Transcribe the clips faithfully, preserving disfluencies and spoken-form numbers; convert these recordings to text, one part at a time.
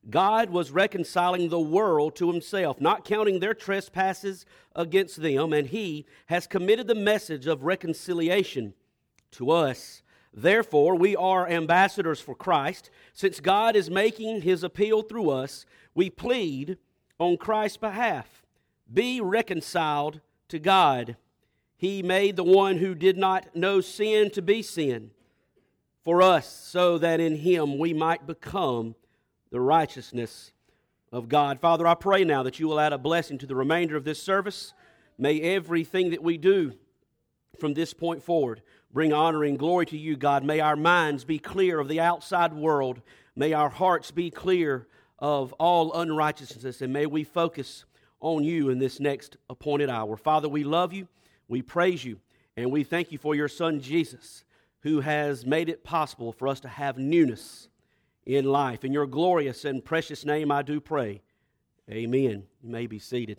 God was reconciling the world to himself, not counting their trespasses against them, and he has committed the message of reconciliation to us. Therefore, we are ambassadors for Christ. Since God is making his appeal through us, we plead on Christ's behalf. Be reconciled to God. He made the one who did not know sin to be sin for us, so that in him we might become the righteousness of God. Father, I pray now that you will add a blessing to the remainder of this service. May everything that we do from this point forward bring honor and glory to you, God. May our minds be clear of the outside world. May our hearts be clear of all unrighteousness, and may we focus on you in this next appointed hour. Father, we love you, we praise you, and we thank you for your Son, Jesus, who has made it possible for us to have newness in life. In your glorious and precious name I do pray. Amen. You may be seated.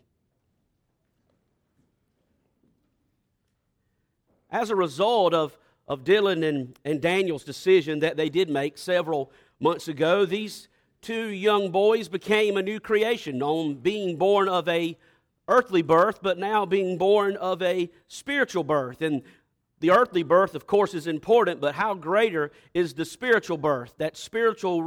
As a result of, of Dylan and, and Daniel's decision that they did make several months ago, these two young boys became a new creation on being born of a earthly birth, but now being born of a spiritual birth. And the earthly birth, of course, is important, but how greater is the spiritual birth, that spiritual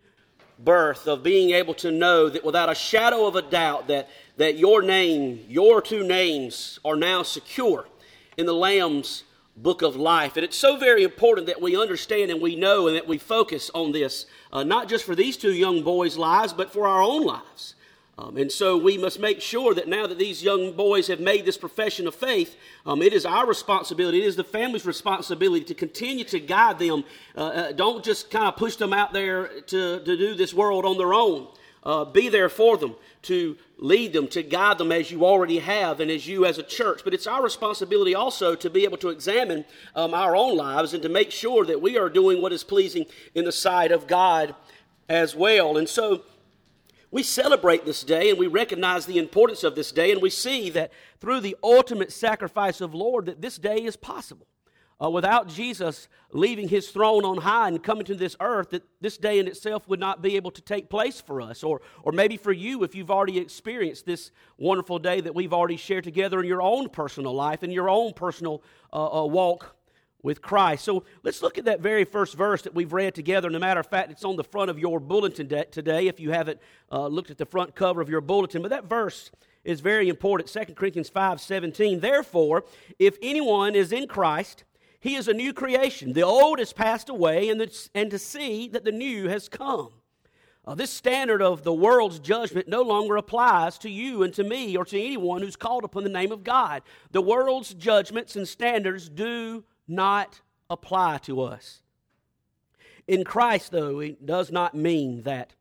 rebirth of being able to know that without a shadow of a doubt that, that your name, your two names are now secure in the Lamb's book of life. And it's so very important that we understand and we know and that we focus on this, uh, not just for these two young boys' lives, but for our own lives. Um, and so we must make sure that now that these young boys have made this profession of faith, um, it is our responsibility, it is the family's responsibility to continue to guide them. Uh, uh, don't just kind of push them out there to, to do this world on their own. Uh, be there for them, to lead them, to guide them as you already have and as you as a church. But it's our responsibility also to be able to examine um, our own lives and to make sure that we are doing what is pleasing in the sight of God as well. And so we celebrate this day and we recognize the importance of this day, and we see that through the ultimate sacrifice of Lord that this day is possible. Uh, without Jesus leaving his throne on high and coming to this earth, that this day in itself would not be able to take place for us. Or, or maybe for you, if you've already experienced this wonderful day that we've already shared together in your own personal life and your own personal uh, uh, walk with Christ. So let's look at that very first verse that we've read together. And as a matter of fact, it's on the front of your bulletin today if you haven't uh, looked at the front cover of your bulletin. But that verse is very important, Second Corinthians five seventeen. Therefore, if anyone is in Christ, he is a new creation. The old has passed away, and, the, and to see that the new has come. Uh, this standard of the world's judgment no longer applies to you and to me or to anyone who's called upon the name of God. The world's judgments and standards do not apply to us. In Christ, though, it does not mean that,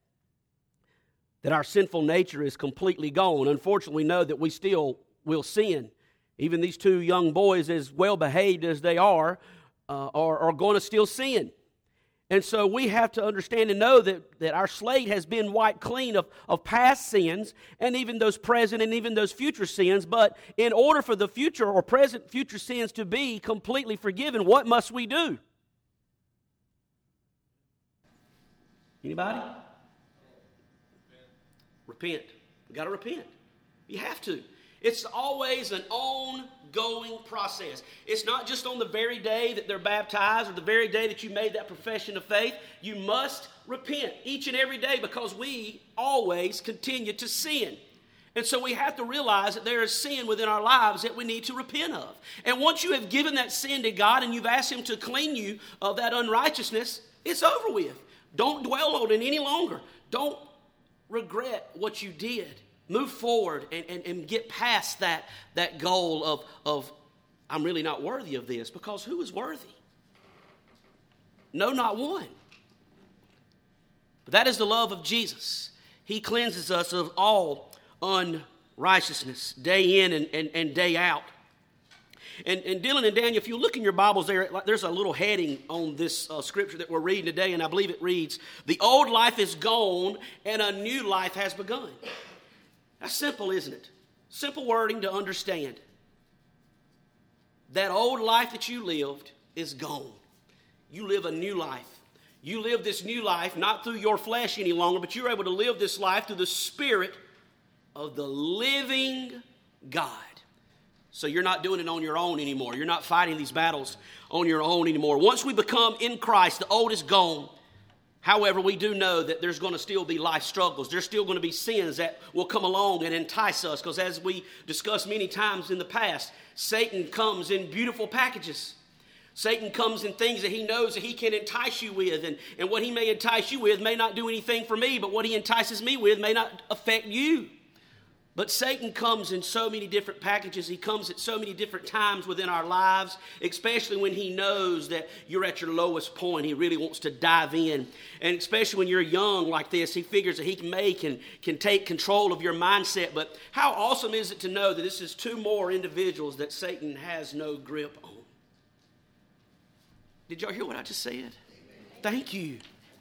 that our sinful nature is completely gone. Unfortunately, we know that we still will sin. Even these two young boys, as well-behaved as they are, uh, are, are going to still sin. And so we have to understand and know that, that our slate has been wiped clean of, of past sins and even those present and even those future sins. But in order for the future or present future sins to be completely forgiven, what must we do? Anybody? Repent. Repent. We've got to repent. You have to. It's always an ongoing process. It's not just on the very day that they're baptized or the very day that you made that profession of faith. You must repent each and every day because we always continue to sin. And so we have to realize that there is sin within our lives that we need to repent of. And once you have given that sin to God and you've asked Him to clean you of that unrighteousness, it's over with. Don't dwell on it any longer. Don't regret what you did. Move forward and, and, and get past that, that goal of, of, I'm really not worthy of this, because who is worthy? No, not one. But that is the love of Jesus. He cleanses us of all unrighteousness, day in and, and, and day out. And, and Dylan and Daniel, if you look in your Bibles there, there's a little heading on this uh, scripture that we're reading today, and I believe it reads, "The old life is gone and a new life has begun." That's simple, isn't it? Simple wording to understand. That old life that you lived is gone. You live a new life. You live this new life not through your flesh any longer, but you're able to live this life through the Spirit of the living God. So you're not doing it on your own anymore. You're not fighting these battles on your own anymore. Once we become in Christ, the old is gone. However, we do know that there's going to still be life struggles. There's still going to be sins that will come along and entice us. Because as we discussed many times in the past, Satan comes in beautiful packages. Satan comes in things that he knows that he can entice you with. And, and what he may entice you with may not do anything for me, but what he entices me with may not affect you. But Satan comes in so many different packages. He comes at so many different times within our lives, especially when he knows that you're at your lowest point. He really wants to dive in. And especially when you're young like this, he figures that he can make and can take control of your mindset. But how awesome is it to know that this is two more individuals that Satan has no grip on? Did y'all hear what I just said? Thank you.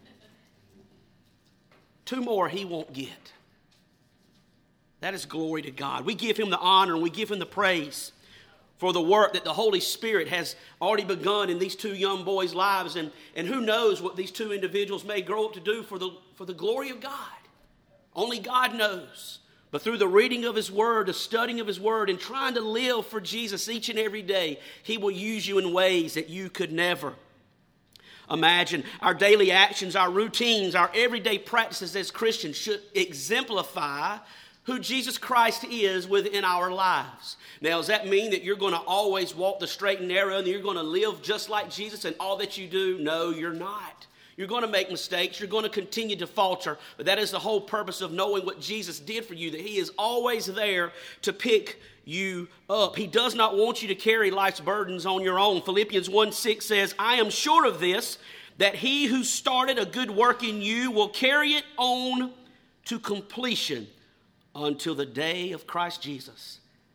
Two more he won't get. That is glory to God. We give him the honor and we give him the praise for the work that the Holy Spirit has already begun in these two young boys' lives. And, and who knows what these two individuals may grow up to do for the, for the glory of God. Only God knows. But through the reading of his word, the studying of his word, and trying to live for Jesus each and every day, he will use you in ways that you could never imagine. Our daily actions, our routines, our everyday practices as Christians should exemplify who Jesus Christ is within our lives. Now, does that mean that you're going to always walk the straight and narrow and you're going to live just like Jesus in all that you do? No, you're not. You're going to make mistakes. You're going to continue to falter. But that is the whole purpose of knowing what Jesus did for you, that he is always there to pick you up. He does not want you to carry life's burdens on your own. Philippians one six says, I am sure of this, that he who started a good work in you will carry it on to completion until the day of Christ Jesus.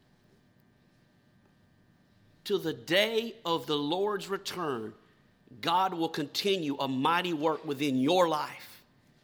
Till the day of the Lord's return, God will continue a mighty work within your life.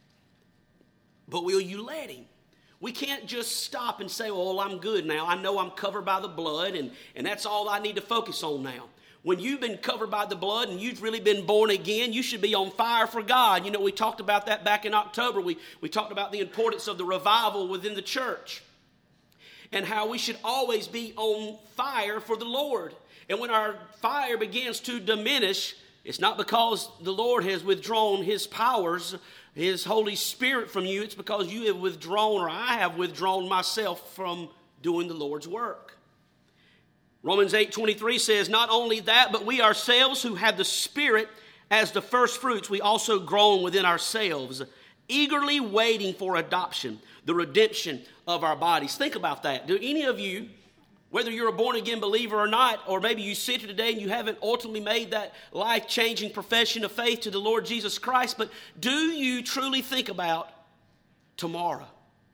But will you let him? We can't just stop and say, well, I'm good now. I know I'm covered by the blood, and, and that's all I need to focus on now. When you've been covered by the blood and you've really been born again, you should be on fire for God. You know, we talked about that back in October. We, we talked about the importance of the revival within the church and how we should always be on fire for the Lord. And when our fire begins to diminish, it's not because the Lord has withdrawn his powers, his Holy Spirit from you. It's because you have withdrawn, or I have withdrawn myself from doing the Lord's work. Romans eight twenty-three says, not only that, but we ourselves who have the Spirit as the first fruits, we also groan within ourselves, eagerly waiting for adoption, the redemption of our bodies. Think about that. Do any of you, whether you're a born-again believer or not, or maybe you sit here today and you haven't ultimately made that life-changing profession of faith to the Lord Jesus Christ, but do you truly think about tomorrow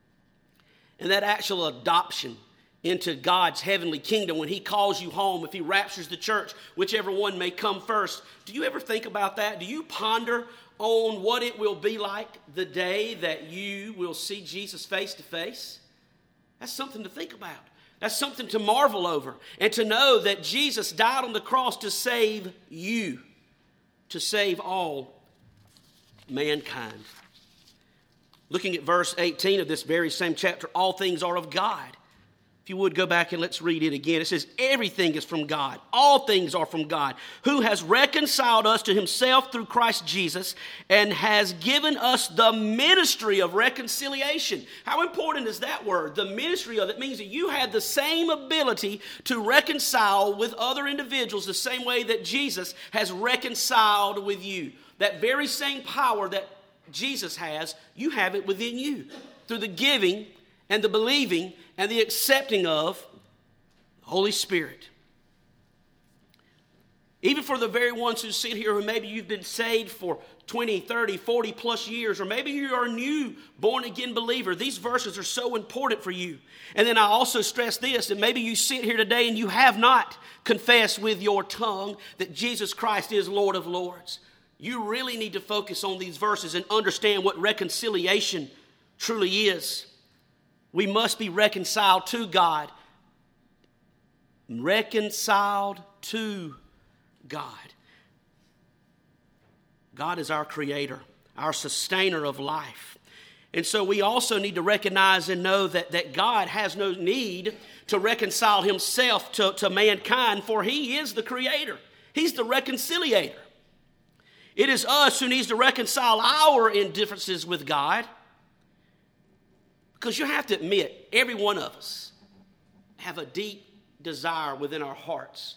and that actual adoption into God's heavenly kingdom when he calls you home, if he raptures the church, whichever one may come first? Do you ever think about that? Do you ponder on what it will be like the day that you will see Jesus face to face? That's something to think about. That's something to marvel over, and to know that Jesus died on the cross to save you, to save all mankind. Looking at verse eighteen of this very same chapter, all things are of God. If you would, go back and let's read it again. It says, everything is from God. All things are from God, who has reconciled us to himself through Christ Jesus and has given us the ministry of reconciliation. How important is that word? The ministry of it means that you have the same ability to reconcile with other individuals the same way that Jesus has reconciled with you. That very same power that Jesus has, you have it within you through the giving and the believing and the accepting of the Holy Spirit. Even for the very ones who sit here who maybe you've been saved for twenty, thirty, forty plus years, or maybe you're a new born-again believer, these verses are so important for you. And then I also stress this, that maybe you sit here today and you have not confessed with your tongue that Jesus Christ is Lord of Lords. You really need to focus on these verses and understand what reconciliation truly is. We must be reconciled to God. Reconciled to God. God is our creator, our sustainer of life. And so we also need to recognize and know that, that God has no need to reconcile himself to, to mankind, for he is the creator. He's the reconciliator. It is us who needs to reconcile our indifferences with God. Because you have to admit, every one of us have a deep desire within our hearts,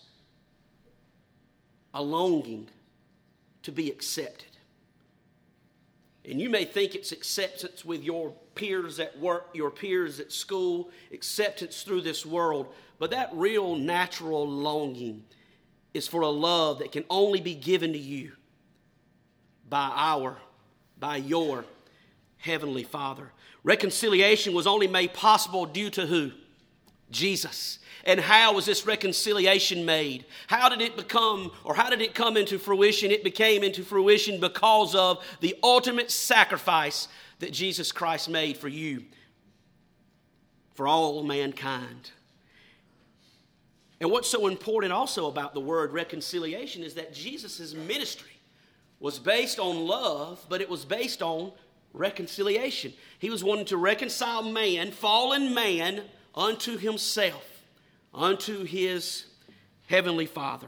a longing to be accepted. And you may think it's acceptance with your peers at work, your peers at school, acceptance through this world. But that real natural longing is for a love that can only be given to you by our, by your Heavenly Father. Reconciliation was only made possible due to who? Jesus. And how was this reconciliation made? How did it become, or how did it come into fruition? It became into fruition because of the ultimate sacrifice that Jesus Christ made for you, for all mankind. And what's so important also about the word reconciliation is that Jesus' ministry was based on love, but it was based on reconciliation. He was wanting to reconcile man, fallen man, unto himself, unto his Heavenly Father.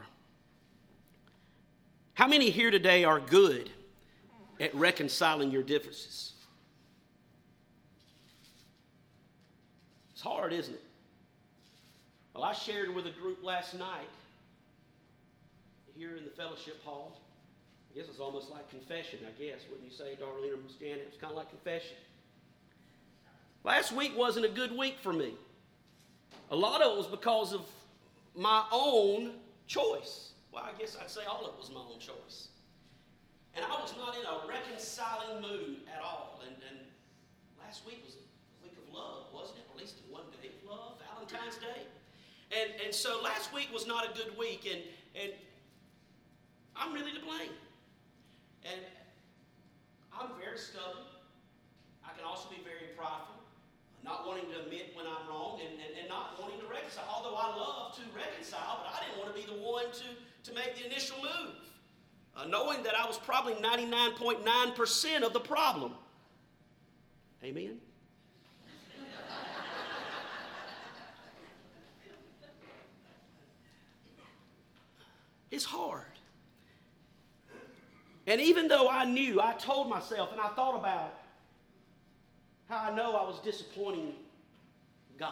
How many here today are good at reconciling your differences? It's hard, isn't it? Well, I shared with a group last night here in the fellowship hall. I guess it's almost like confession, I guess, wouldn't you say, Darlene or Miss Janet? It's kind of like confession. Last week wasn't a good week for me. A lot of it was because of my own choice. Well, I guess I'd say all of it was my own choice. And I was not in a reconciling mood at all. And, and last week was a week of love, wasn't it? Or at least one day of love, Valentine's Day. And, and so last week was not a good week, and, and I'm really to blame. And I'm very stubborn. I can also be very prideful, not wanting to admit when I'm wrong, and, and, and not wanting to reconcile. Although I love to reconcile, but I didn't want to be the one to, to make the initial move, uh, knowing that I was probably ninety-nine point nine percent of the problem. Amen? It's hard. And even though I knew, I told myself, and I thought about how I know I was disappointing God,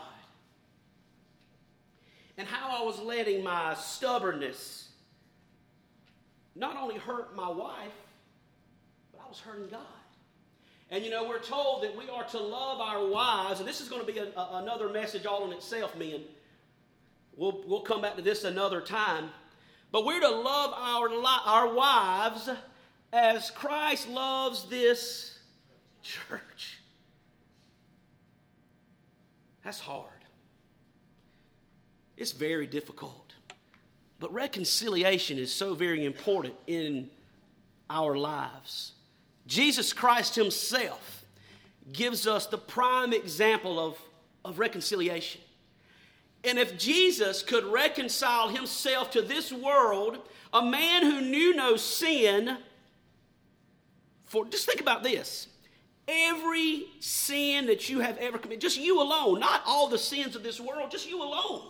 and how I was letting my stubbornness not only hurt my wife, but I was hurting God. And you know, we're told that we are to love our wives, and this is going to be a, a, another message all in itself, men. We'll, we'll come back to this another time. But we're to love our, our wives as Christ loves this church. That's hard. It's very difficult. But reconciliation is so very important in our lives. Jesus Christ himself gives us the prime example of, of reconciliation. And if Jesus could reconcile himself to this world, a man who knew no sin, for just think about this. Every sin that you have ever committed, just you alone, not all the sins of this world, just you alone.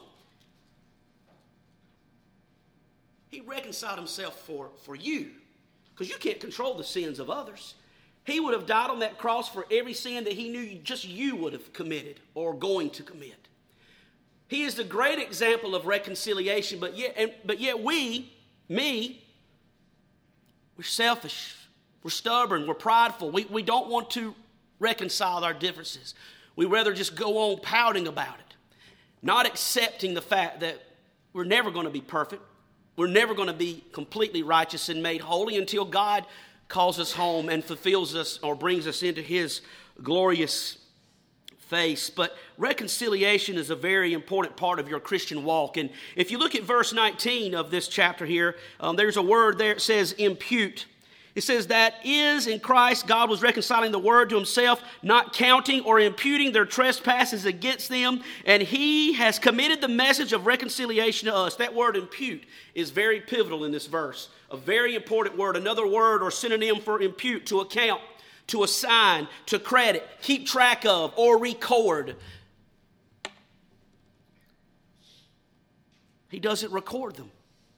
He reconciled himself for, for you, because you can't control the sins of others. He would have died on that cross for every sin that he knew just you would have committed or going to commit. He is the great example of reconciliation, but yet, and, but yet we, me, we're selfish, we're stubborn, we're prideful. We, we don't want to reconcile our differences. We rather just go on pouting about it, not accepting the fact that we're never going to be perfect. We're never going to be completely righteous and made holy until God calls us home and fulfills us or brings us into his glorious face. But reconciliation is a very important part of your Christian walk. And if you look at verse nineteen of this chapter here, um, there's a word there that says impute. It says that is in Christ, God was reconciling the world to himself, not counting or imputing their trespasses against them, and he has committed the message of reconciliation to us. That word impute is very pivotal in this verse, a very important word, another word or synonym for impute, to account, to assign, to credit, keep track of, or record. He doesn't record them.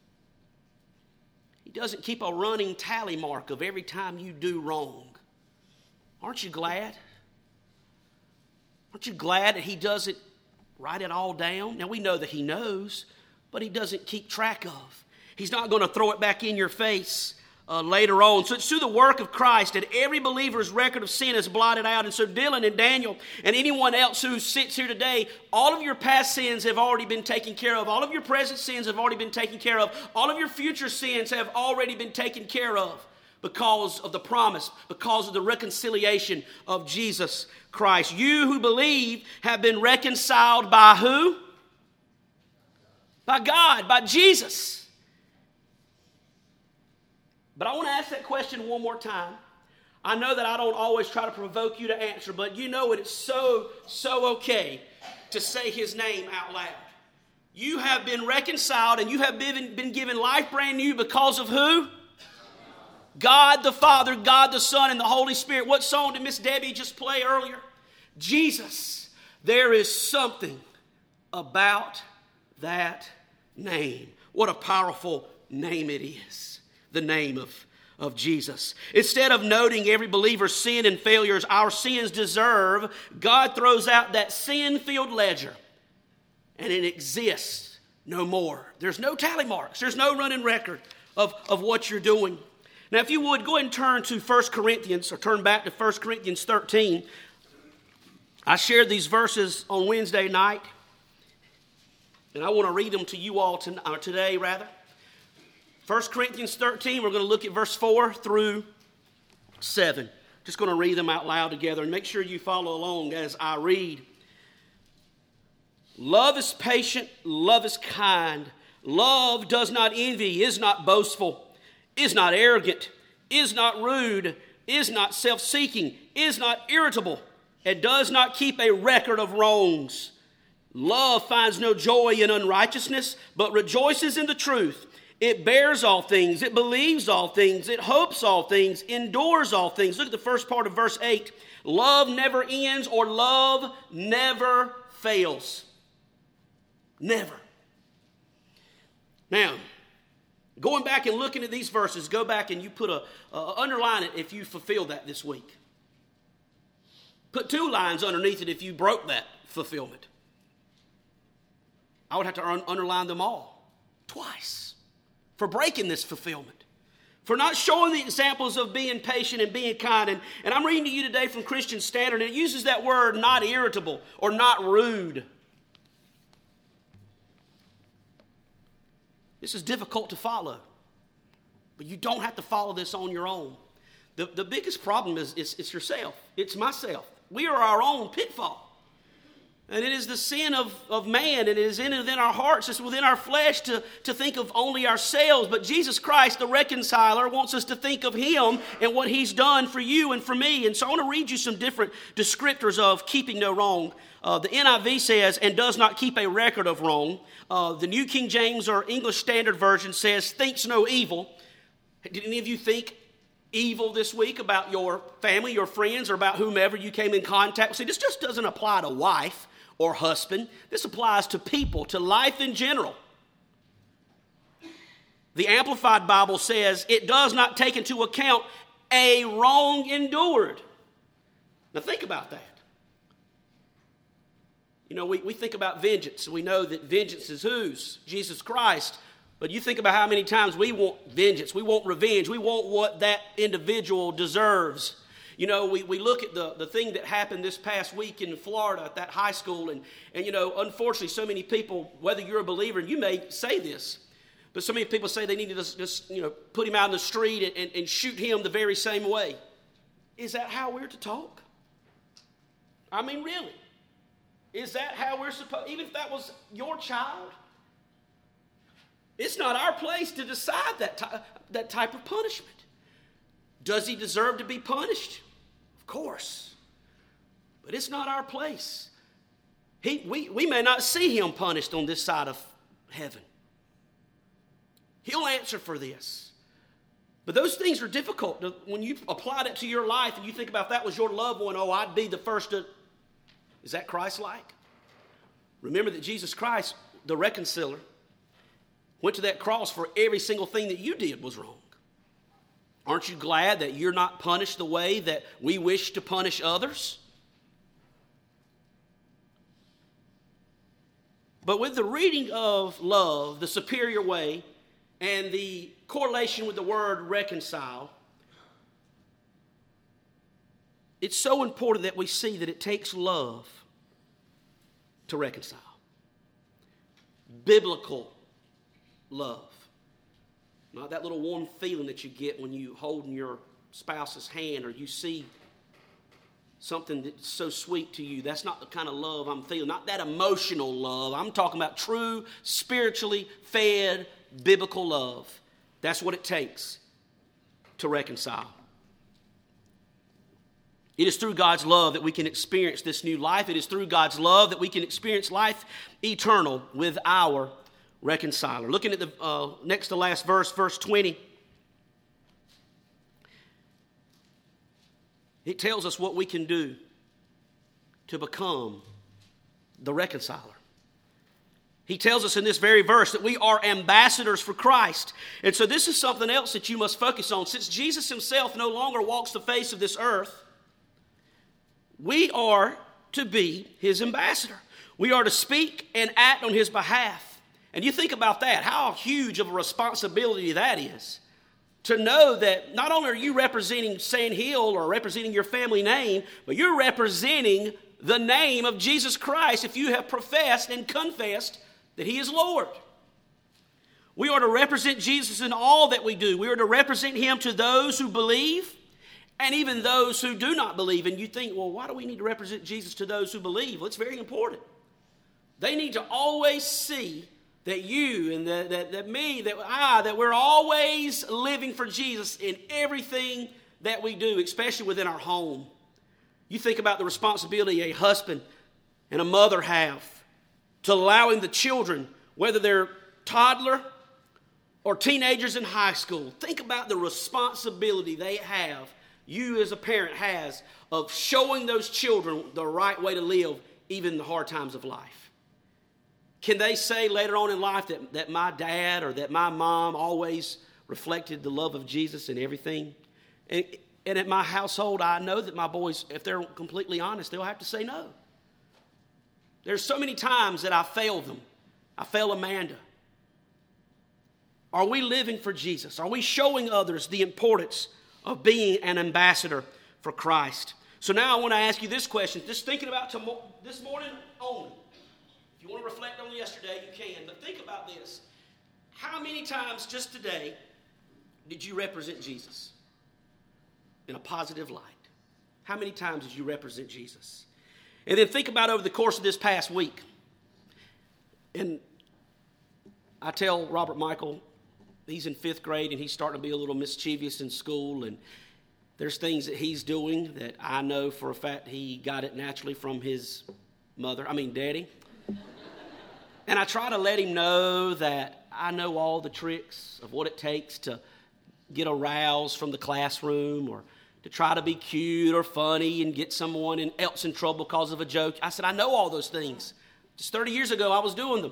He doesn't keep a running tally mark of every time you do wrong. Aren't you glad? Aren't you glad that he doesn't write it all down? Now we know that he knows, but he doesn't keep track of. He's not going to throw it back in your face uh, later on. So it's through the work of Christ that every believer's record of sin is blotted out. And so Dylan and Daniel and anyone else who sits here today, all of your past sins have already been taken care of. All of your present sins have already been taken care of. All of your future sins have already been taken care of because of the promise, because of the reconciliation of Jesus Christ. You who believe have been reconciled by who? By God, by Jesus. But I want to ask that question one more time. I know that I don't always try to provoke you to answer, but you know it is so, so okay to say his name out loud. You have been reconciled and you have been, been given life brand new because of who? God the Father, God the Son, and the Holy Spirit. What song did Miss Debbie just play earlier? Jesus. There is something about that name. What a powerful name it is. The name of, of Jesus. Instead of noting every believer's sin and failures our sins deserve, God throws out that sin-filled ledger and it exists no more. There's no tally marks. There's no running record of, of what you're doing. Now, if you would, go ahead and turn to First Corinthians, or turn back to First Corinthians thirteen. I shared these verses on Wednesday night, and I want to read them to you all to, or today, rather. First Corinthians thirteen, we're going to look at verse four through seven. Just going to read them out loud together, and make sure you follow along as I read. Love is patient, love is kind. Love does not envy, is not boastful, is not arrogant, is not rude, is not self-seeking, is not irritable, and does not keep a record of wrongs. Love finds no joy in unrighteousness, but rejoices in the truth. It bears all things, it believes all things, it hopes all things, endures all things. Look at the first part of verse eight. Love never ends, or love never fails. Never. Now, going back and looking at these verses, go back and you put a, uh, underline it if you fulfilled that this week. Put two lines underneath it if you broke that fulfillment. I would have to un- underline them all twice for breaking this fulfillment, for not showing the examples of being patient and being kind. And, and I'm reading to you today from Christian Standard, and it uses that word not irritable or not rude. This is difficult to follow, but you don't have to follow this on your own. The, the biggest problem is it's, it's yourself. It's myself. We are our own pitfall. And it is the sin of, of man, and it is in within our hearts, it's within our flesh to, to think of only ourselves. But Jesus Christ, the reconciler, wants us to think of him and what he's done for you and for me. And so I want to read you some different descriptors of keeping no wrong. Uh, the N I V says, and does not keep a record of wrong. Uh, the New King James or English Standard Version says, thinks no evil. Did any of you think evil this week about your family, your friends, or about whomever you came in contact with? See, this just doesn't apply to wife or husband. This applies to people, to life in general. The Amplified Bible says it does not take into account a wrong endured. Now think about that. You know, we, we think about vengeance. We know that vengeance is whose? Jesus Christ. But you think about how many times we want vengeance. We want revenge. We want what that individual deserves. You know, we, we look at the, the thing that happened this past week in Florida at that high school. And, and, you know, unfortunately, so many people, whether you're a believer, and you may say this, but so many people say they need to just, just you know, put him out in the street and, and, and shoot him the very same way. Is that how we're to talk? I mean, really? Is that how we're supposed, even if that was your child? It's not our place to decide that, ty- that type of punishment. Does he deserve to be punished? Of course. But it's not our place. He, we, we may not see him punished on this side of heaven. He'll answer for this. But those things are difficult. When you apply that to your life and you think about if that was your loved one, oh, I'd be the first to... Is that Christ-like? Remember that Jesus Christ, the reconciler, went to that cross for every single thing that you did was wrong. Aren't you glad that you're not punished the way that we wish to punish others? But with the reading of love, the superior way, and the correlation with the word reconcile, it's so important that we see that it takes love to reconcile. Biblical love. Not that little warm feeling that you get when you hold in your spouse's hand or you see something that's so sweet to you. That's not the kind of love I'm feeling. Not that emotional love. I'm talking about true, spiritually fed, biblical love. That's what it takes to reconcile. It is through God's love that we can experience this new life. It is through God's love that we can experience life eternal with our reconciler. Looking at the uh, next to last verse, verse twenty. It tells us what we can do to become the reconciler. He tells us in this very verse that we are ambassadors for Christ. And so this is something else that you must focus on. Since Jesus himself no longer walks the face of this earth, we are to be his ambassador. We are to speak and act on his behalf. And you think about that, how huge of a responsibility that is. To know that not only are you representing Sand Hill or representing your family name, but you're representing the name of Jesus Christ if you have professed and confessed that he is Lord. We are to represent Jesus in all that we do. We are to represent him to those who believe and even those who do not believe. And you think, well, why do we need to represent Jesus to those who believe? Well, it's very important. They need to always see that you and that, that, that me, that I, that we're always living for Jesus in everything that we do, especially within our home. You think about the responsibility a husband and a mother have to allowing the children, whether they're toddler or teenagers in high school, think about the responsibility they have, you as a parent has, of showing those children the right way to live, even in the hard times of life. Can they say later on in life that, that my dad or that my mom always reflected the love of Jesus in everything? And, and at my household, I know that my boys, if they're completely honest, they'll have to say no. There's so many times that I fail them. I fail Amanda. Are we living for Jesus? Are we showing others the importance of being an ambassador for Christ? So now I want to ask you this question, just thinking about tomorrow, this morning only. If you want to reflect on yesterday, you can. But think about this. How many times just today did you represent Jesus in a positive light? How many times did you represent Jesus? And then think about over the course of this past week. And I tell Robert Michael, he's in fifth grade and he's starting to be a little mischievous in school. And there's things that he's doing that I know for a fact he got it naturally from his mother, I mean daddy. And I try to let him know that I know all the tricks of what it takes to get aroused from the classroom or to try to be cute or funny and get someone in, else in trouble because of a joke. I said, I know all those things. Just thirty years ago, I was doing them.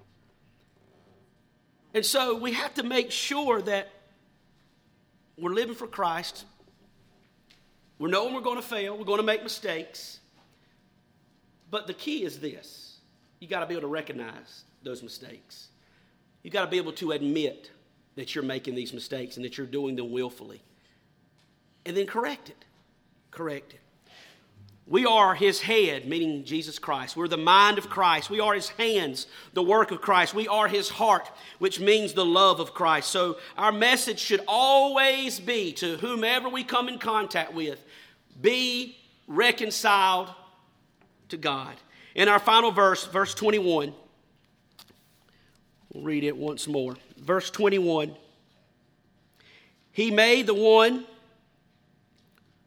And so we have to make sure that we're living for Christ. We're knowing we're going to fail. We're going to make mistakes. But the key is this. You got to be able to recognize those mistakes. You got to be able to admit that you're making these mistakes and that you're doing them willfully. And then correct it. Correct it. We are his head, meaning Jesus Christ. We're the mind of Christ. We are his hands, the work of Christ. We are his heart, which means the love of Christ. So our message should always be to whomever we come in contact with, be reconciled to God. In our final verse, verse twenty-one, we'll read it once more. Verse twenty-one, he made the one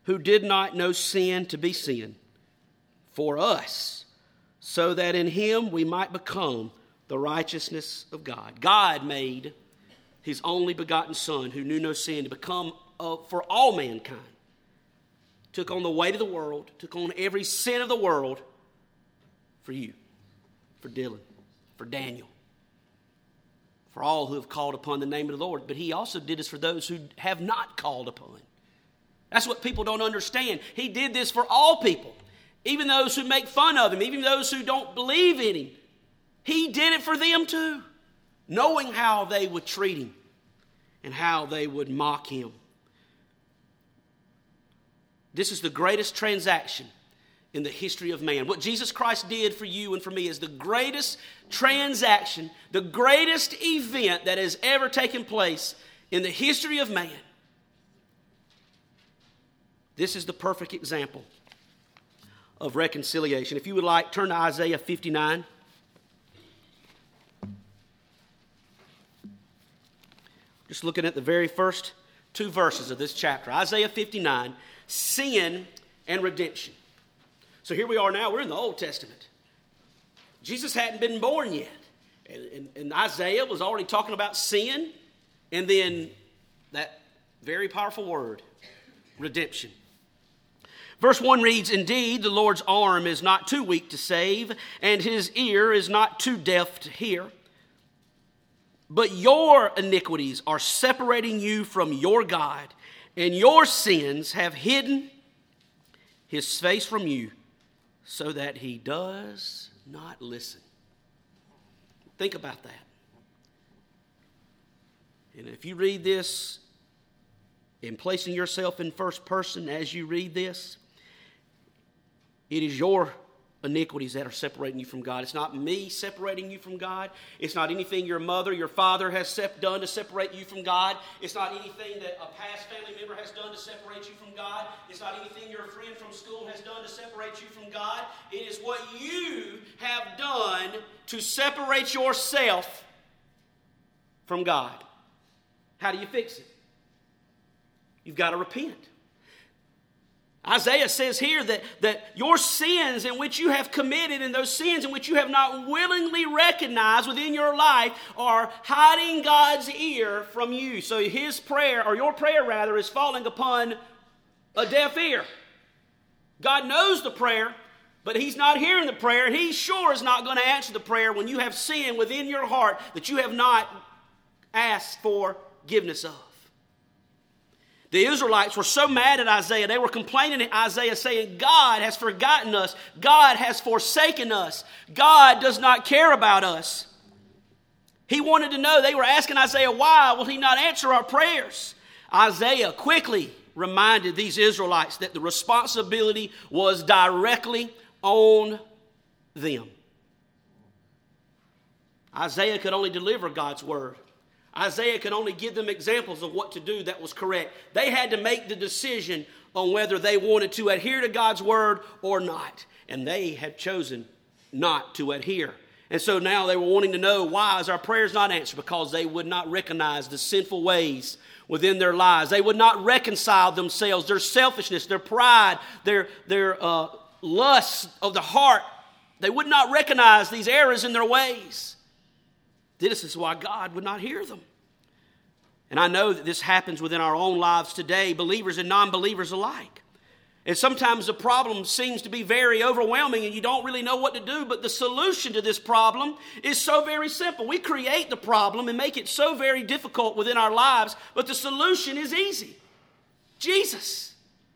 who did not know sin to be sin for us, so that in him we might become the righteousness of God. God made his only begotten Son, who knew no sin, to become uh, for all mankind. Took on the weight of the world, took on every sin of the world for you, for Dylan, for Daniel, for all who have called upon the name of the Lord. But he also did this for those who have not called upon. That's what people don't understand. He did this for all people, even those who make fun of him, even those who don't believe in him. He did it for them too, knowing how they would treat him and how they would mock him. This is the greatest transaction in the history of man. What Jesus Christ did for you and for me is the greatest transaction, the greatest event that has ever taken place in the history of man. This is the perfect example of reconciliation. If you would like, turn to Isaiah fifty-nine. Just looking at the very first two verses of this chapter. Isaiah fifty-nine, sin and redemption. So here we are now, we're in the Old Testament. Jesus hadn't been born yet. And, and, and Isaiah was already talking about sin, and then that very powerful word, redemption. Verse one reads, "Indeed, the Lord's arm is not too weak to save, and his ear is not too deaf to hear. But your iniquities are separating you from your God, and your sins have hidden his face from you, so that he does not listen." Think about that. And if you read this in placing yourself in first person as you read this, it is your iniquities that are separating you from God. It's not me separating you from God. It's not anything your mother, your father has sep- done to separate you from God. It's not anything that a past family member has done to separate you from God. It's not anything your friend from school has done to separate you from God. It is what you have done to separate yourself from God. How do you fix it? You've got to repent. Isaiah says here that, that your sins in which you have committed and those sins in which you have not willingly recognized within your life are hiding God's ear from you. So his prayer, or your prayer rather, is falling upon a deaf ear. God knows the prayer, but he's not hearing the prayer, and he sure is not going to answer the prayer when you have sin within your heart that you have not asked for forgiveness of. The Israelites were so mad at Isaiah. They were complaining at Isaiah saying, God has forgotten us. God has forsaken us. God does not care about us. He wanted to know. They were asking Isaiah, why will he not answer our prayers? Isaiah quickly reminded these Israelites that the responsibility was directly on them. Isaiah could only deliver God's word. Isaiah could only give them examples of what to do that was correct. They had to make the decision on whether they wanted to adhere to God's word or not. And they had chosen not to adhere. And so now they were wanting to know, why is our prayers not answered? Because they would not recognize the sinful ways within their lives. They would not reconcile themselves, their selfishness, their pride, their, their uh, lust of the heart. They would not recognize these errors in their ways. This is why God would not hear them. And I know that this happens within our own lives today, believers and non-believers alike. And sometimes the problem seems to be very overwhelming and you don't really know what to do, but the solution to this problem is so very simple. We create the problem and make it so very difficult within our lives, but the solution is easy. Jesus.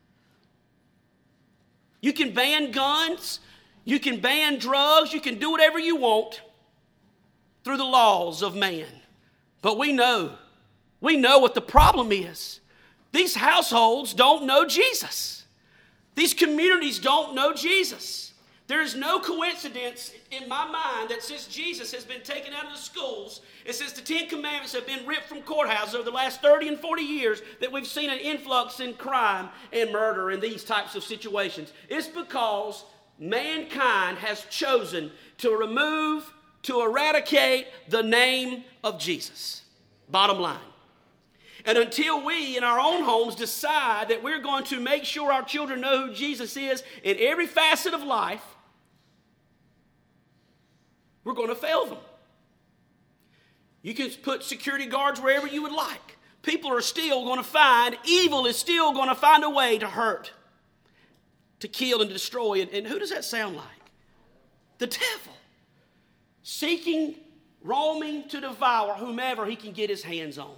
You can ban guns, you can ban drugs, you can do whatever you want through the laws of man. But we know, we know what the problem is. These households don't know Jesus. These communities don't know Jesus. There is no coincidence in my mind that since Jesus has been taken out of the schools, and since the Ten Commandments have been ripped from courthouses over the last thirty and forty years, that we've seen an influx in crime and murder and these types of situations. It's because mankind has chosen to remove, to eradicate the name of Jesus. Bottom line. And until we in our own homes decide that we're going to make sure our children know who Jesus is in every facet of life, we're going to fail them. You can put security guards wherever you would like. People are still going to find, evil is still going to find a way to hurt, to kill and destroy. And, and who does that sound like? The devil. Seeking, roaming to devour whomever he can get his hands on.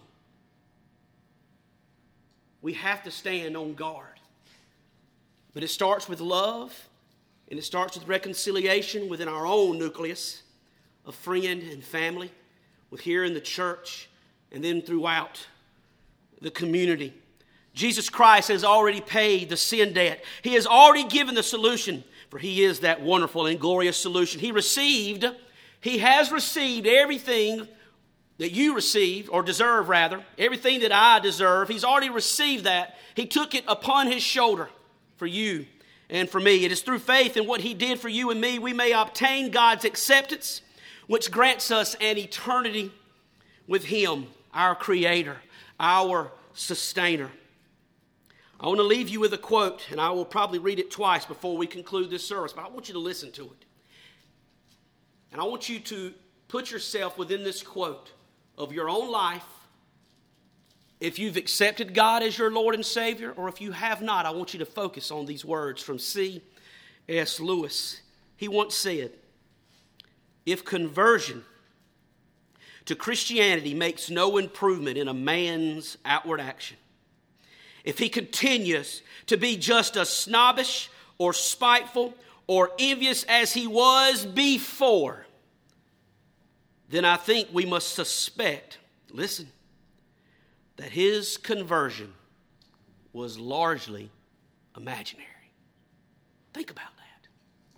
We have to stand on guard. But it starts with love, and it starts with reconciliation within our own nucleus of friend and family, with here in the church, and then throughout the community. Jesus Christ has already paid the sin debt. He has already given the solution, for he is that wonderful and glorious solution. He received, he has received everything that you received, or deserve rather, everything that I deserve. He's already received that. He took it upon his shoulder for you and for me. It is through faith in what he did for you and me we may obtain God's acceptance, which grants us an eternity with him, our creator, our sustainer. I want to leave you with a quote, and I will probably read it twice before we conclude this service, but I want you to listen to it. And I want you to put yourself within this quote of your own life. If you've accepted God as your Lord and Savior, or if you have not, I want you to focus on these words from C S Lewis. He once said, "If conversion to Christianity makes no improvement in a man's outward action, if he continues to be just as snobbish or spiteful or envious as he was before, then I think we must suspect, listen, that his conversion was largely imaginary." Think about that.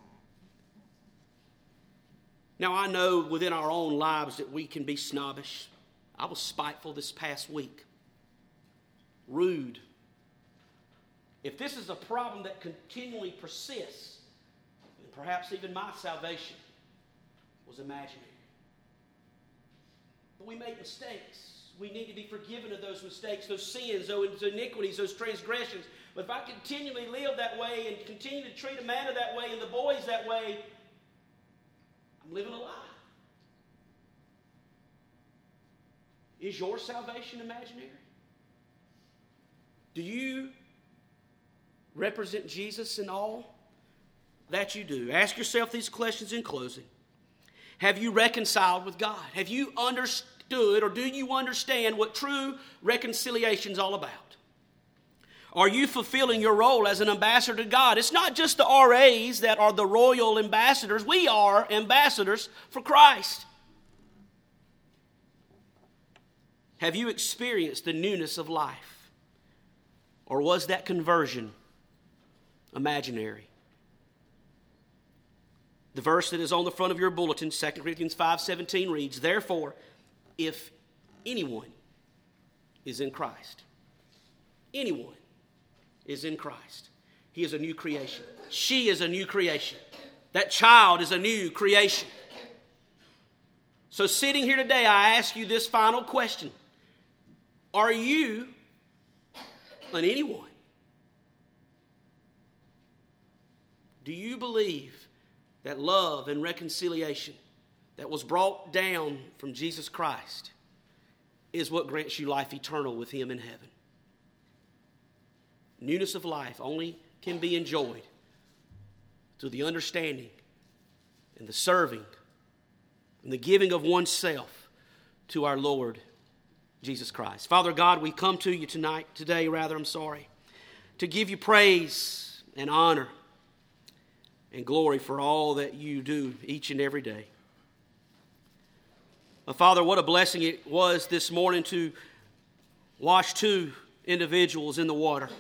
Now, I know within our own lives that we can be snobbish. I was spiteful this past week. Rude. If this is a problem that continually persists, then perhaps even my salvation was imaginary. But we make mistakes. We need to be forgiven of those mistakes, those sins, those iniquities, those transgressions. But if I continually live that way and continue to treat Amanda that way and the boys that way, I'm living a lie. Is your salvation imaginary? Do you represent Jesus in all that you do? Ask yourself these questions in closing. Have you reconciled with God? Have you understood, or do you understand what true reconciliation is all about? Are you fulfilling your role as an ambassador to God? It's not just the R As that are the royal ambassadors. We are ambassadors for Christ. Have you experienced the newness of life? Or was that conversion imaginary? The verse that is on the front of your bulletin, Second Corinthians five seventeen, reads, "Therefore, if anyone is in Christ," anyone is in Christ, he is a new creation. She is a new creation. That child is a new creation. So sitting here today, I ask you this final question. Are you an anyone? Do you believe that love and reconciliation that was brought down from Jesus Christ is what grants you life eternal with him in heaven? Newness of life only can be enjoyed through the understanding and the serving and the giving of oneself to our Lord Jesus Christ. Father God, we come to you tonight, today rather, I'm sorry, to give you praise and honor and glory for all that you do each and every day. Uh, Father, what a blessing it was this morning to wash two individuals in the water.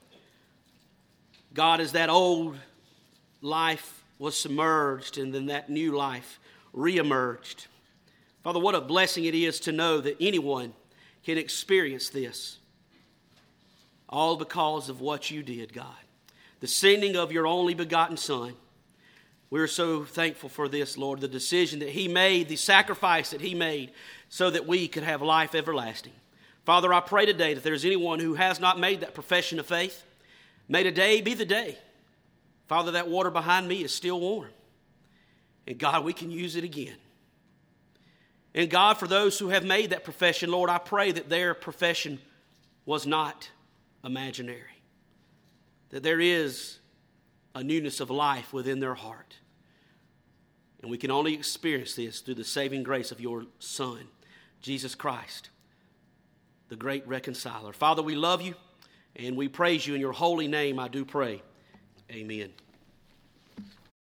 God, as that old life was submerged and then that new life reemerged. Father, what a blessing it is to know that anyone can experience this. All because of what you did, God. The sending of your only begotten Son. We're so thankful for this, Lord, the decision that he made, the sacrifice that he made so that we could have life everlasting. Father, I pray today that there's anyone who has not made that profession of faith, may today be the day. Father, that water behind me is still warm. And God, we can use it again. And God, for those who have made that profession, Lord, I pray that their profession was not imaginary. That there is a newness of life within their heart. And we can only experience this through the saving grace of your Son, Jesus Christ, the great reconciler. Father, we love you and we praise you in your holy name, I do pray. Amen.